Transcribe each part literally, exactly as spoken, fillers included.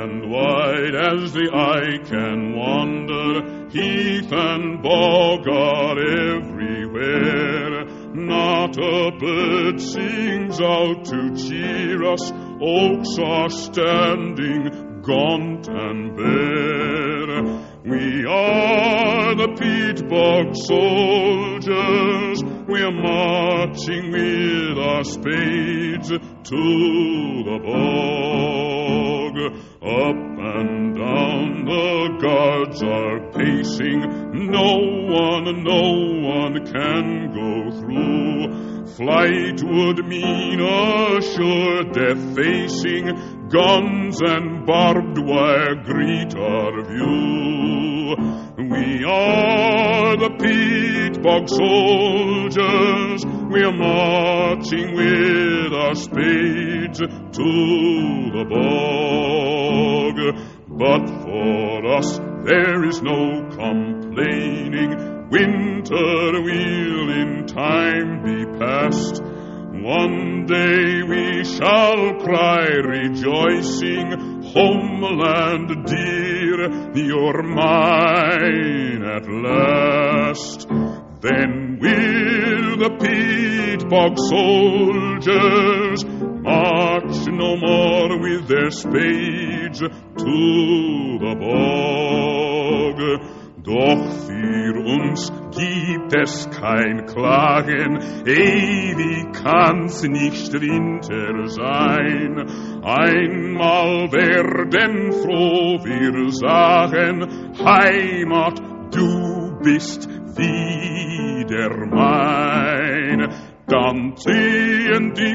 and wide as the eye can wander, heath and bog are everywhere. Not a bird sings out to cheer us, oaks are standing gaunt and bare. We are the peat bog soldiers, we're marching with our spades to the bog. Up and down the guards are pacing, no one, no one can go through. Flight would mean a sure death facing, guns and barbed wire greet our view. We are the peat bog soldiers, we're marching with our spades to the bog. But for us there is no complaining, winter will in time be past. One day we shall cry rejoicing, homeland dear, you're mine at last. Then will the peat bog soldiers march no more with their spades to the bog. Doch für uns gibt es kein Klagen, ewig kann's nicht Winter sein. Einmal werden froh wir sagen, Heimat, du bist wieder mein. Dann ziehen die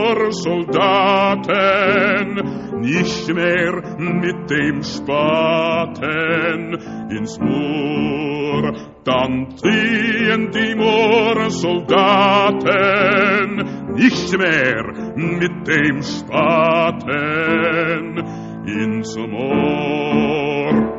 Moorsoldaten nicht mehr mit dem Spaten ins Moor. Dann ziehen die Moorsoldaten nicht mehr mit dem Spaten ins Moor.